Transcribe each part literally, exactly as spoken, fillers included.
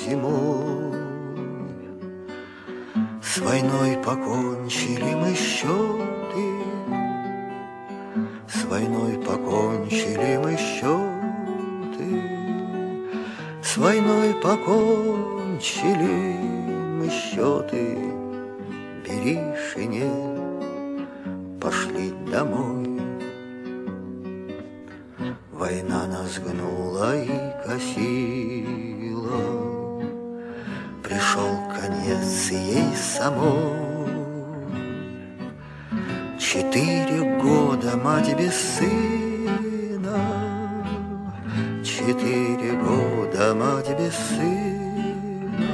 зимой. С войной покончили мы счеты, с войной покончили мы счеты, с войной покончили мы счеты. Бери шинель, пошли домой. Война нас гнула и косила, пришел конец ей самой. Четыре года мать без сына, четыре года мать без сына,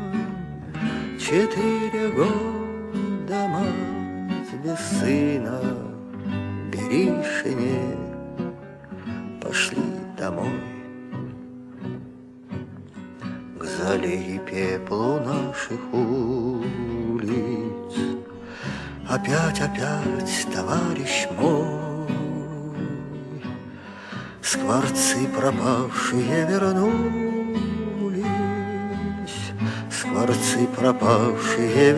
четыре года мать без сына. Бери шинель, пошли домой. К зале и пеплу наших улиц опять, опять, товарищ мой, скворцы пропавшие вернулись, скворцы пропавшие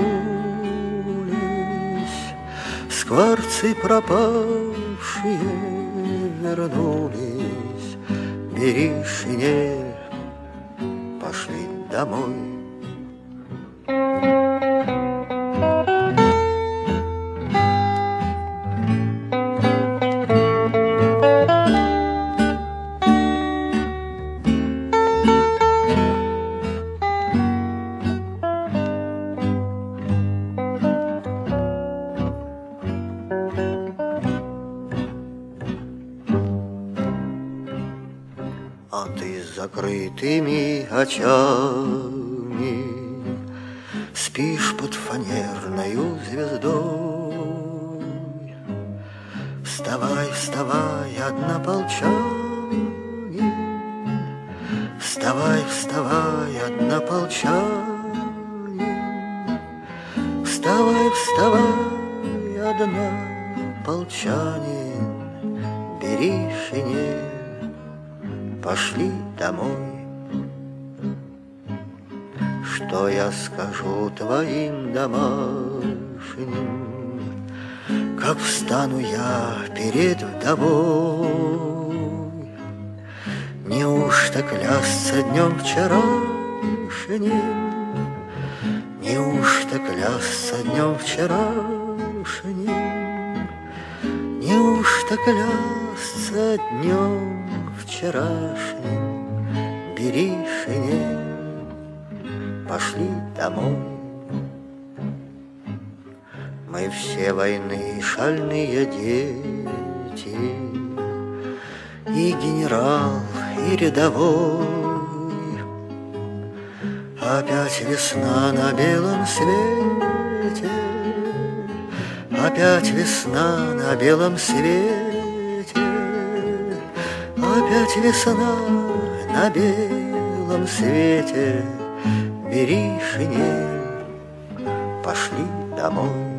вернулись, скворцы пропавшие вернулись. Бери шинель, пошли домой. А ты с закрытыми очами спишь под фанерною звездой. Вставай, вставай, однополчане, вставай, вставай, однополчане, вставай, вставай, однополчане. Бери шинель, пошли домой. Что я скажу твоим домашним, как встану я перед вдовой? Неужто клясться днем вчерашним, неужто клясться днем вчерашним, неужто клясться днем вчерашним? Бери шинель, пошли домой. Мы все войны шальные дети, и генерал, и рядовой. Опять весна на белом свете, опять весна на белом свете, опять весна на белом свете. Бери шинель, пошли домой.